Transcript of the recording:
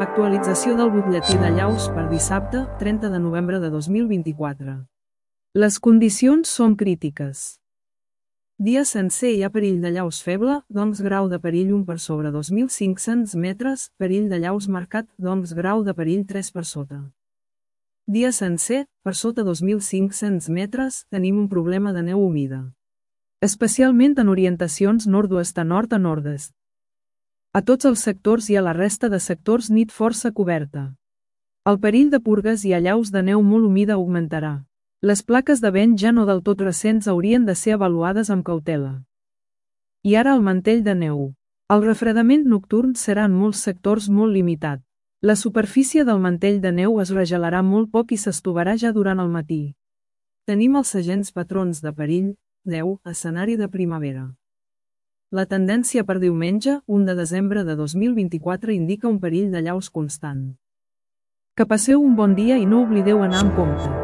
Actualització del butlletí de llaus per dissabte, 30 de novembre de 2024. Les condicions són crítiques. Dia sencer hi ha perill de llaus feble, doncs grau de perill 1 per sobre 2.500 metres, perill de llaus marcat, doncs grau de perill 3 per sota. Dia sencer, per sota 2.500 metres, tenim un problema de neu humida. Especialment en orientacions nord-oest a nord a nord-est. A tots els sectors i a la resta de sectors nit força coberta. El perill de purgues i allaus de neu molt humida augmentarà. Les plaques de vent ja no del tot recents haurien de ser avaluades amb cautela. I ara el mantell de neu. El refredament nocturn serà en molts sectors molt limitat. La superfície del mantell de neu es regelarà molt poc i s'estovarà ja durant el matí. Tenim els segents patrons de perill, 10, escenari de primavera. La tendència per diumenge, 1 de desembre de 2024 indica un perill de llaus constant. Que passeu un bon dia i no oblideu anar amb compte.